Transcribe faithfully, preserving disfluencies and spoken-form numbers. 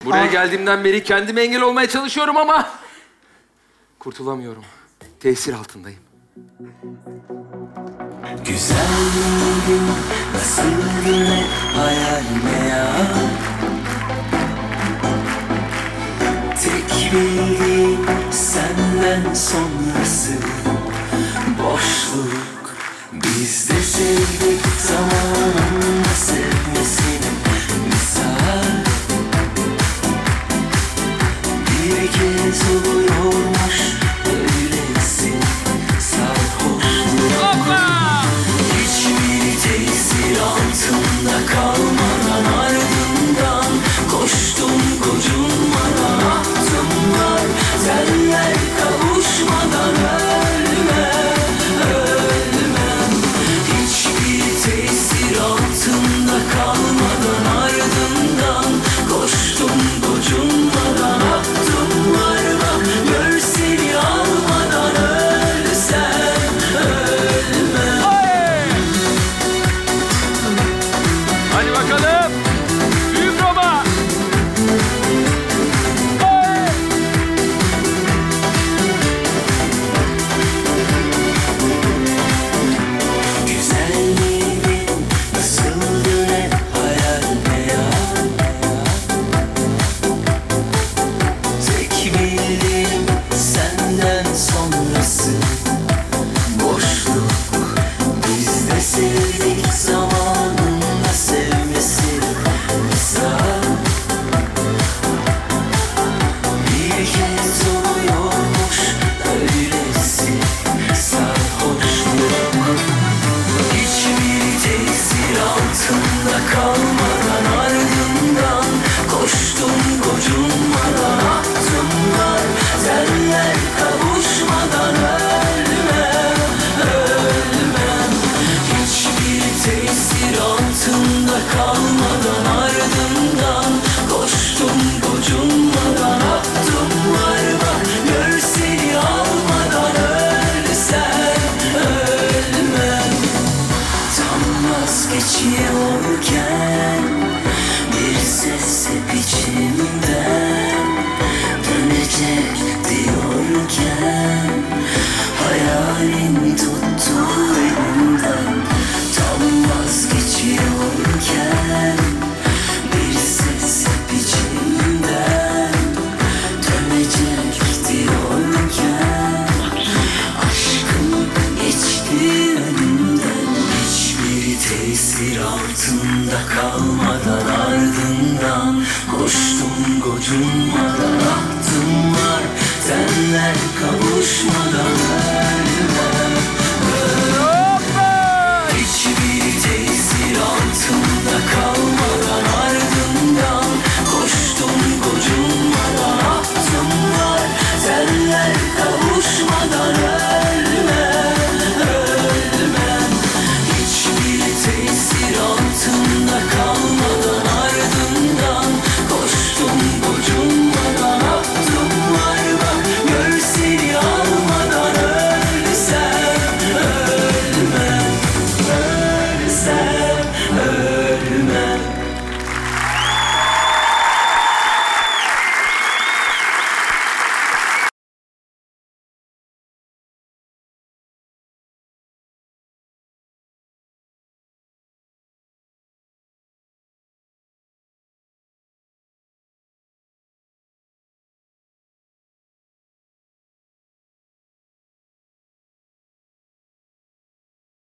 Buraya geldiğimden beri kendime engel olmaya çalışıyorum ama kurtulamıyorum. Tesir altındayım. Güzelliğin nasıl güne hayal meyal. Tek bildiğim senden sonrası boşluk. Biz de sevdik zamanında sevmesini misal. Bir kez oluyormuş öylesi sarhoşluğu. Hiçbir tesir altında kalmadan ardından koştum gocunmadan ahtım var. Senler kavuşmadan ölme, ölmem. Hiçbir tesir altında kalmadan ardından koştum gocunmadan ahtım var. Bak gör seni almadan ölsem ölmem. Hadi bakalım. Büyük Roma. Güzelliğin nasıldı hep hayal meyal. Tek bildiğim senden sonrası boşluk. Biz de sevdik zamanında sevmesi misal. Bir kez oluyormuş öylesi sarhoşluk. Hiçbir tesir altında kalmadan ardından koştum gocunmadan ahtım var. Senler kavuşmadan ölmem, ölmem. Hiçbir tesir altında kalmadan ardından koştum gocunmadan ahtım var. Bak gör seni almadan ölsem ölmem. Tam vazgeçiyorken bir ses hep içimden dönecek diyorken hayalin tuttu elimden. Tam vazgeçiyorken bir ses hep içimden dönecek diyorken aşkım geçti önümden. Hiçbir tesir altında kalmadan ardından koştum gocunmadan ahtım var. Senler kavuşmadan